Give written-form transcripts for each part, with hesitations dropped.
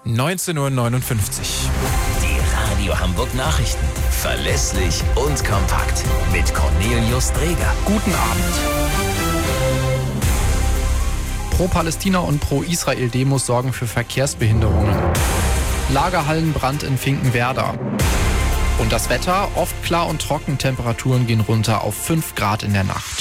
19:59 Uhr. Die Radio Hamburg Nachrichten. Verlässlich und kompakt. Mit Cornelius Dreger. Guten Abend. Pro-Palästina und Pro-Israel-Demos sorgen für Verkehrsbehinderungen. Lagerhallenbrand in Finkenwerder. Und das Wetter, oft klar und trocken, Temperaturen gehen runter auf 5 Grad in der Nacht.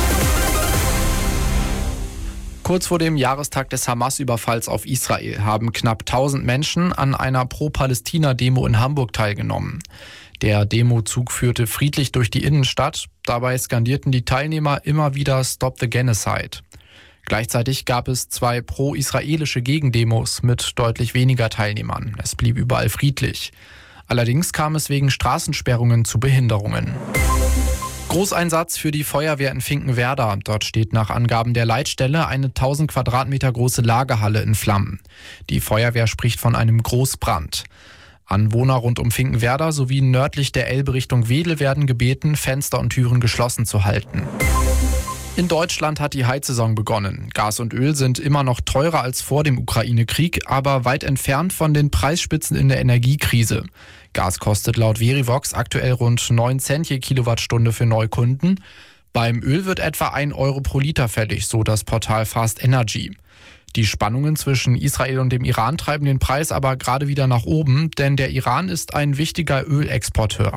Kurz vor dem Jahrestag des Hamas-Überfalls auf Israel haben knapp 1000 Menschen an einer Pro-Palästina-Demo in Hamburg teilgenommen. Der Demozug führte friedlich durch die Innenstadt. Dabei skandierten die Teilnehmer immer wieder Stop the Genocide. Gleichzeitig gab es 2 pro-israelische Gegendemos mit deutlich weniger Teilnehmern. Es blieb überall friedlich. Allerdings kam es wegen Straßensperrungen zu Behinderungen. Großeinsatz für die Feuerwehr in Finkenwerder. Dort steht nach Angaben der Leitstelle eine 1000 Quadratmeter große Lagerhalle in Flammen. Die Feuerwehr spricht von einem Großbrand. Anwohner rund um Finkenwerder sowie nördlich der Elbe Richtung Wedel werden gebeten, Fenster und Türen geschlossen zu halten. In Deutschland hat die Heizsaison begonnen. Gas und Öl sind immer noch teurer als vor dem Ukraine-Krieg, aber weit entfernt von den Preisspitzen in der Energiekrise. Gas kostet laut Verivox aktuell rund 9 Cent je Kilowattstunde für Neukunden. Beim Öl wird etwa 1 Euro pro Liter fällig, so das Portal Fast Energy. Die Spannungen zwischen Israel und dem Iran treiben den Preis aber gerade wieder nach oben, denn der Iran ist ein wichtiger Ölexporteur.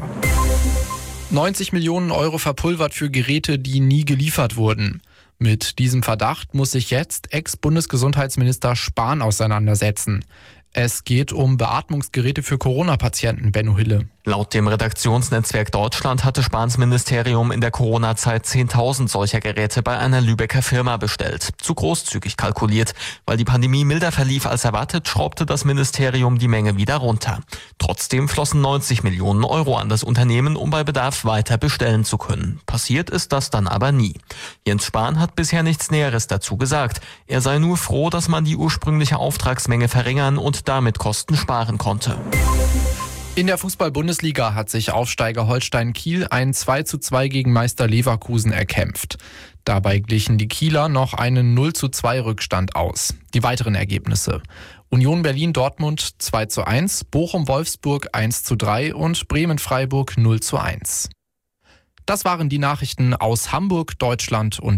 90 Millionen Euro verpulvert für Geräte, die nie geliefert wurden. Mit diesem Verdacht muss sich jetzt Ex-Bundesgesundheitsminister Spahn auseinandersetzen. Es geht um Beatmungsgeräte für Corona-Patienten, Benno Hille. Laut dem Redaktionsnetzwerk Deutschland hatte Spahns Ministerium in der Corona-Zeit 10.000 solcher Geräte bei einer Lübecker Firma bestellt. Zu großzügig kalkuliert. Weil die Pandemie milder verlief als erwartet, schraubte das Ministerium die Menge wieder runter. Trotzdem flossen 90 Millionen Euro an das Unternehmen, um bei Bedarf weiter bestellen zu können. Passiert ist das dann aber nie. Jens Spahn hat bisher nichts Näheres dazu gesagt. Er sei nur froh, dass man die ursprüngliche Auftragsmenge verringern und damit Kosten sparen konnte. In der Fußball-Bundesliga hat sich Aufsteiger Holstein Kiel ein 2:2 gegen Meister Leverkusen erkämpft. Dabei glichen die Kieler noch einen 0:2 Rückstand aus. Die weiteren Ergebnisse: Union Berlin-Dortmund 2:1, Bochum-Wolfsburg 1:3 und Bremen-Freiburg 0:1. Das waren die Nachrichten aus Hamburg, Deutschland und